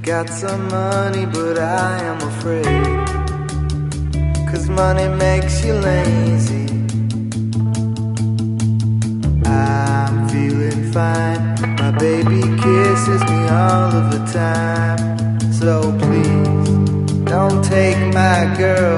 got some money, but I am afraid, 'cause money makes you lazy. I'm feeling fine, my baby kisses me all of the time. So please, don't take my girl